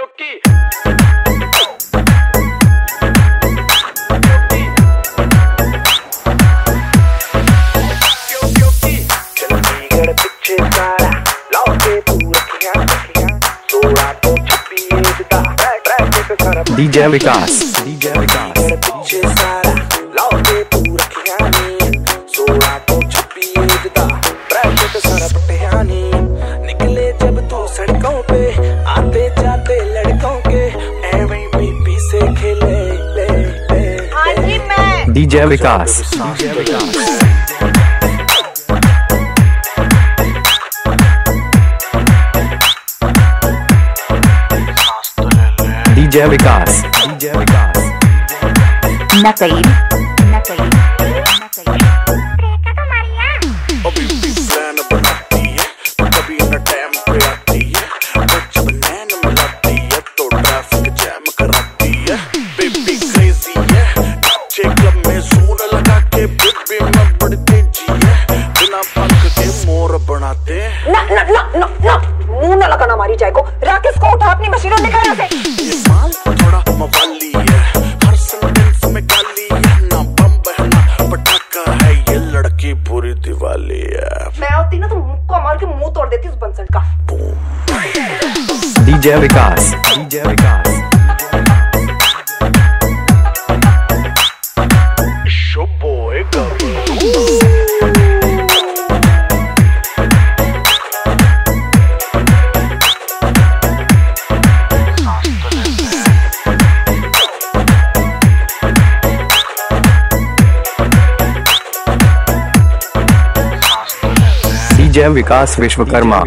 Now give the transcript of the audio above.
DJ Vikas निकले जब तू सड़कों पे आते जाते लड़कों के एवं बीपी से खेले DJ Vikas DJ Vikas Nakaib अभी भी प्लान बनाती है कभी न टाइम पे आती है और जब नैन मिलाती है तो ट्रैफिक जैम कराती है बेबी क्रेजी है अच्छे क्लब में जोर लगा के बेबी में बड़ी तेजी है बिना पंख के मोर बनाते ना ना ना ना ना मुंह ना लगाना हमारी चाय को। राकेश को उठा अपनी मशीनों दिखा यहाँ से। ये माल थोड़ा मवाली है हर सेंटेंस में गाली है ना बम बहना पटाखा है ये लड़की पूरी दिवाली है। मैं होती ना तो मुक्का मार के मुंह तोड़ देती उस बंसट का। DJ Vikas Show boy DJ Vikas Vishwakarma